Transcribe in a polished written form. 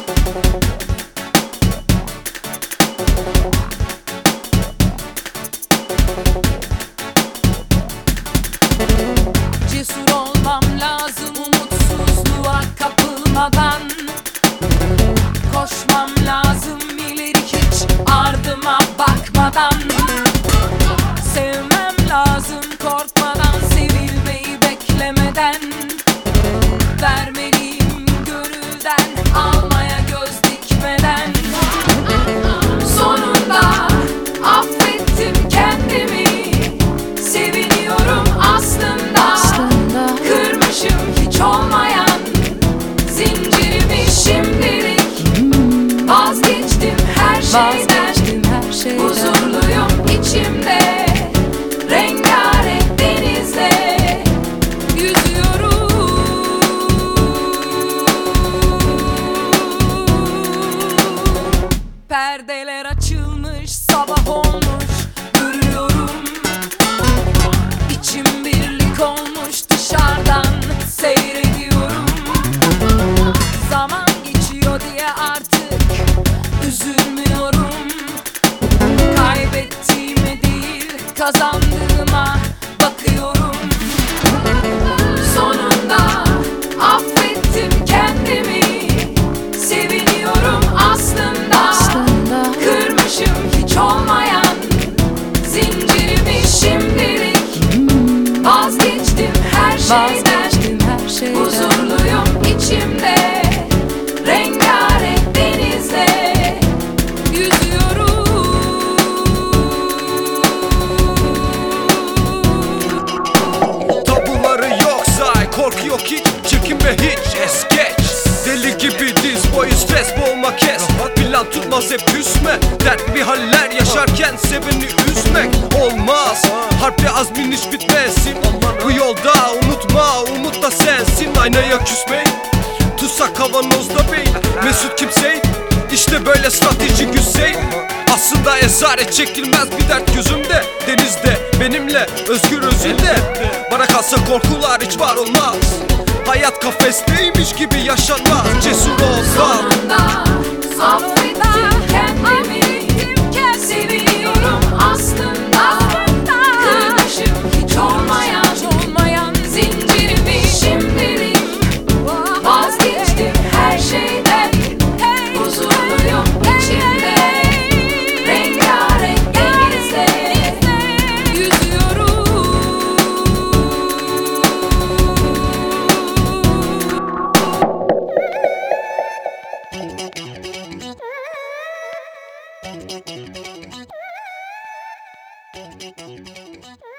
Cesur olmam lazım umutsuzluğa kapılmadan. Koşmam lazım ileri hiç ardıma bakmadan. Sevmem lazım korkmadan, sevilmeyi beklemeden. Vermeliyim gönülden, almaya göz dikmeden. Sonunda affettim kendimi, seviniyorum aslında. Kırmışım hiç olmayan zincirimi şimdilik. Vazgeçtim her şeyden, huzurluyum içimde. Rengarenk denizde yüzüyorum. Perdeler açılmış, sabah olmuş, görüyorum. İçim birlik olmuş, dışarıdan seyrediyorum. Zaman geçiyor diye artık üzülmüyorum. Kaybettiğime değil, kazandığıma bakıyorum. Sonunda affettim kendimi, seviniyorum aslında. Kırmışım hiç olmayan zincirimi şimdilik. Vazgeçtim her şeyden, huzurluyum içimde. Rengarenk denizde yüzüyorum. Tabuları yok say, korku yok hiç, çekinme hiç, es geç. Deli gibi diz boyu stres boğma kes. Plan tutmaz hep küsme, dert bir haller yaşarken seveni üzmek olmaz. Harpli azmin hiç bitmesin, bu yolda unutma, umut da sensin. Aynaya küsmeyin, tutsak kavanozda beyin. Mesut kimseyin, işte böyle strateji Hüseyin. Aslında esaret çekilmez bir dert gözümde. Denizde benimle özgür özünde. Bana kalsa korkular hiç var olmaz. Hayat kafesteymiş gibi yaşanmaz. Cesur olsam. Sonunda affettim kendimi, seviniyorum aslında. Kırmışım hiç olmayan zincirimi şimdilik. Vazgeçtim her şeyden, huzurluyum içimde. Rengarenk denizde yüzüyorum. Thank you.